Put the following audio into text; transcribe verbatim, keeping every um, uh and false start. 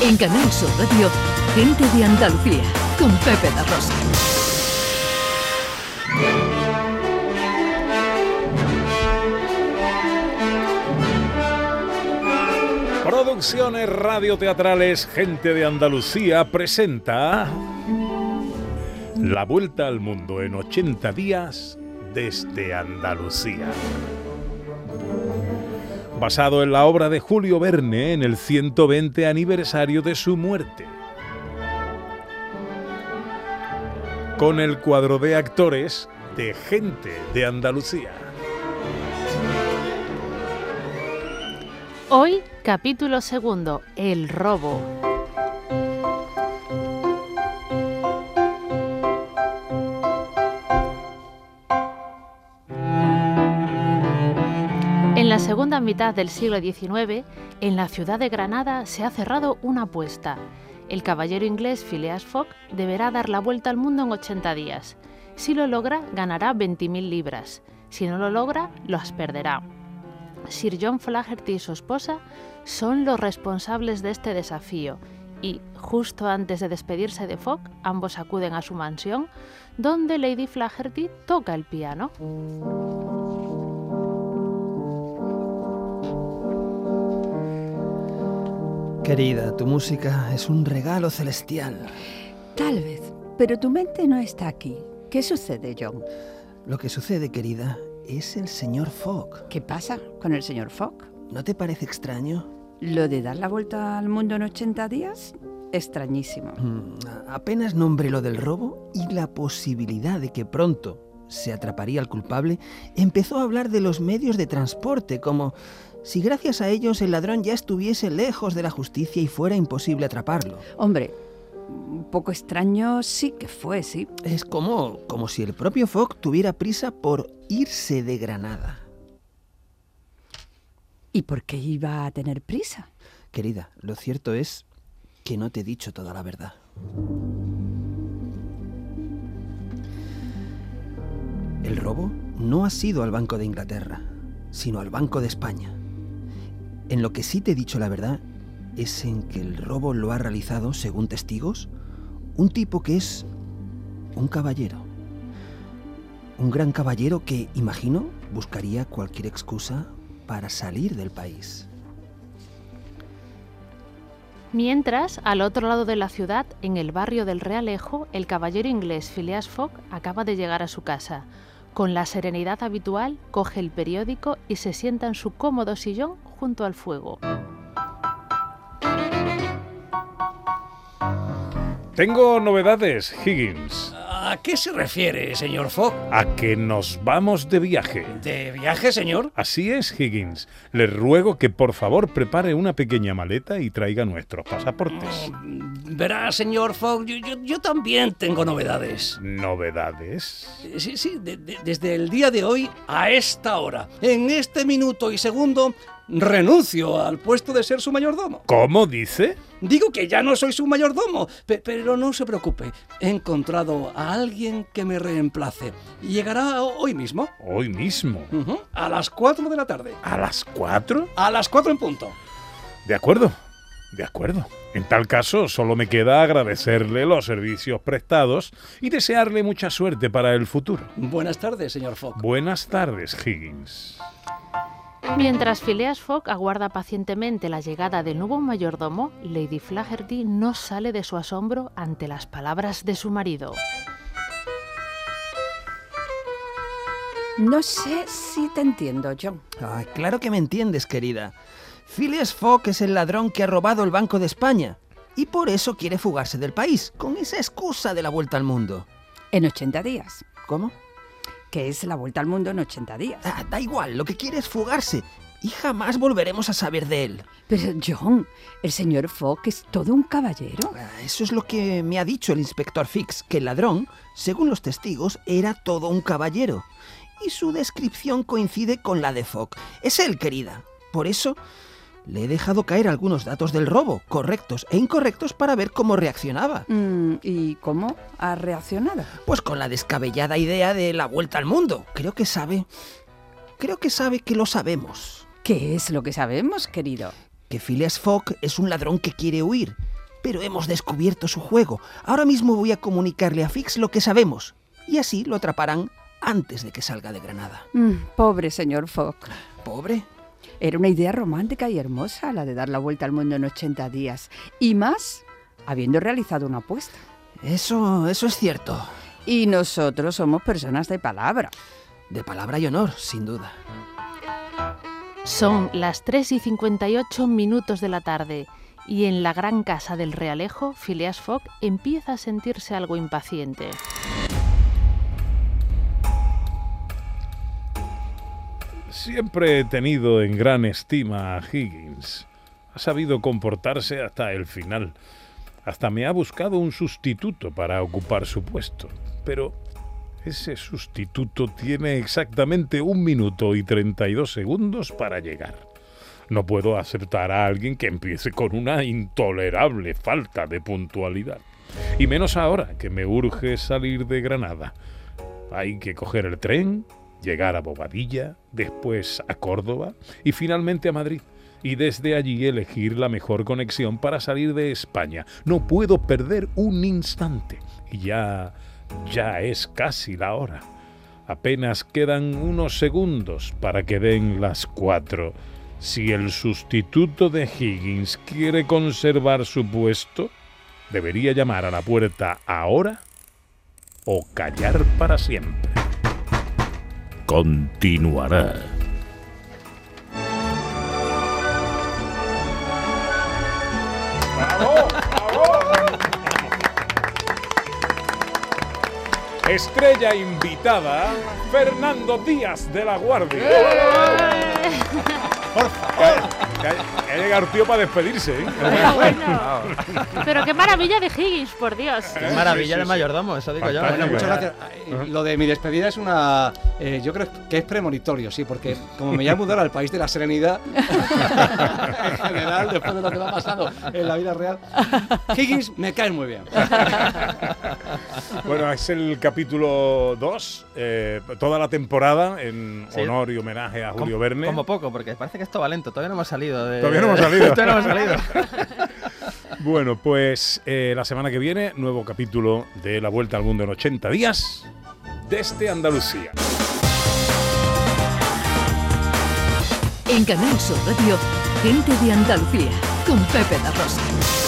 En Canal Sur Radio, Gente de Andalucía, con Pepe La Rosa. Producciones radioteatrales Gente de Andalucía presenta La Vuelta al Mundo en ochenta días desde Andalucía. Basado en la obra de Julio Verne en el ciento veinte aniversario de su muerte. Con el cuadro de actores de Gente de Andalucía. Hoy, capítulo segundo, El robo. En la segunda mitad del siglo diecinueve, en la ciudad de Granada se ha cerrado una apuesta. El caballero inglés Phileas Fogg deberá dar la vuelta al mundo en ochenta días. Si lo logra, ganará veinte mil libras. Si no lo logra, las perderá. Sir John Flaherty y su esposa son los responsables de este desafío y, justo antes de despedirse de Fogg, ambos acuden a su mansión, donde Lady Flaherty toca el piano. Querida, tu música es un regalo celestial. Tal vez, pero tu mente no está aquí. ¿Qué sucede, John? Lo que sucede, querida, es el señor Fogg. ¿Qué pasa con el señor Fogg? ¿No te parece extraño? ¿Lo de dar la vuelta al mundo en ochenta días? Extrañísimo. Mm, apenas nombré lo del robo y la posibilidad de que pronto se atraparía al culpable, empezó a hablar de los medios de transporte, como si gracias a ellos el ladrón ya estuviese lejos de la justicia y fuera imposible atraparlo. Hombre, un poco extraño sí que fue, sí. Es como, como si el propio Fogg tuviera prisa por irse de Granada. ¿Y por qué iba a tener prisa? Querida, lo cierto es que no te he dicho toda la verdad. El robo no ha sido al Banco de Inglaterra, sino al Banco de España. En lo que sí te he dicho la verdad es en que el robo lo ha realizado, según testigos, un tipo que es un caballero. Un gran caballero que, imagino, buscaría cualquier excusa para salir del país. Mientras, al otro lado de la ciudad, en el barrio del Realejo, el caballero inglés Phileas Fogg acaba de llegar a su casa. Con la serenidad habitual, coge el periódico y se sienta en su cómodo sillón junto al fuego. Tengo novedades, Higgins. ¿A qué se refiere, señor Fogg? A que nos vamos de viaje. ¿De viaje, señor? Así es, Higgins. Le ruego que por favor prepare una pequeña maleta y traiga nuestros pasaportes. Mm, verá, señor Fogg, yo, yo, yo también tengo novedades. ¿Novedades? Sí, sí, de, de, desde el día de hoy a esta hora, en este minuto y segundo, renuncio al puesto de ser su mayordomo. ¿Cómo dice? Digo que ya no soy su mayordomo, pe- pero no se preocupe. He encontrado a alguien que me reemplace. Y llegará hoy mismo. Hoy mismo. Uh-huh. A las cuatro de la tarde. ¿A las cuatro? A las cuatro en punto. De acuerdo, de acuerdo. En tal caso, solo me queda agradecerle los servicios prestados y desearle mucha suerte para el futuro. Buenas tardes, señor Fogg. Buenas tardes, Higgins. Mientras Phileas Fogg aguarda pacientemente la llegada del nuevo mayordomo, Lady Flaherty no sale de su asombro ante las palabras de su marido. No sé si te entiendo, John. Ay, claro que me entiendes, querida. Phileas Fogg es el ladrón que ha robado el Banco de España y por eso quiere fugarse del país, con esa excusa de la vuelta al mundo. En ochenta días. ¿Cómo? Que es la vuelta al mundo en ochenta días. Ah, da igual, lo que quiere es fugarse y jamás volveremos a saber de él. Pero, John, el señor Fogg es todo un caballero. Ah, eso es lo que me ha dicho el inspector Fix, que el ladrón, según los testigos, era todo un caballero. Y su descripción coincide con la de Fogg. Es él, querida. Por eso le he dejado caer algunos datos del robo, correctos e incorrectos, para ver cómo reaccionaba. Mm, ¿Y cómo ha reaccionado? Pues con la descabellada idea de la vuelta al mundo. Creo que sabe... Creo que sabe que lo sabemos. ¿Qué es lo que sabemos, querido? Que Phileas Fogg es un ladrón que quiere huir pero hemos descubierto su juego. Ahora mismo voy a comunicarle a Fix lo que sabemos, y así lo atraparán antes de que salga de Granada. Mm, pobre señor Fogg. ¿Pobre? Era una idea romántica y hermosa la de dar la vuelta al mundo en ochenta días. Y más, habiendo realizado una apuesta. Eso, eso es cierto. Y nosotros somos personas de palabra. De palabra y honor, sin duda. Son las tres y cincuenta y ocho minutos de la tarde y en la gran casa del Realejo, Phileas Fogg empieza a sentirse algo impaciente. Siempre he tenido en gran estima a Higgins. Ha sabido comportarse hasta el final. Hasta me ha buscado un sustituto para ocupar su puesto. Pero ese sustituto tiene exactamente un minuto y treinta y dos segundos para llegar. No puedo aceptar a alguien que empiece con una intolerable falta de puntualidad. Y menos ahora que me urge salir de Granada. Hay que coger el tren, llegar a Bobadilla, después a Córdoba y finalmente a Madrid. Y desde allí elegir la mejor conexión para salir de España. No puedo perder un instante. Y ya, ya es casi la hora. Apenas quedan unos segundos para que den las cuatro. Si el sustituto de Higgins quiere conservar su puesto, debería llamar a la puerta ahora o callar para siempre. Continuará. ¡Bravo! ¡Bravo! Estrella invitada, Fernando Díaz de la Guardia. Por favor. Ha llegado el tío para despedirse, ¿eh? Pero bueno. Pero qué maravilla de Higgins, por Dios. Qué maravilla sí, sí, de mayordomo, eso digo yo. Bueno, muchas gracias. Lo de mi despedida es una... Eh, yo creo que es premonitorio, sí, porque como me voy a mudar al país de la serenidad, en general, después de lo que me ha pasado en la vida real, Higgins me cae muy bien. Bueno, es el capítulo dos, eh, toda la temporada en Sí. honor y homenaje a Julio como, Verne. Como poco, porque parece que esto va lento. Todavía no hemos salido de... Todavía no hemos salido. Todavía no hemos salido. Bueno, pues eh, la semana que viene, nuevo capítulo de La Vuelta al Mundo en ochenta días desde Andalucía. En Canal Sur Radio, Gente de Andalucía, con Pepe da Rosa.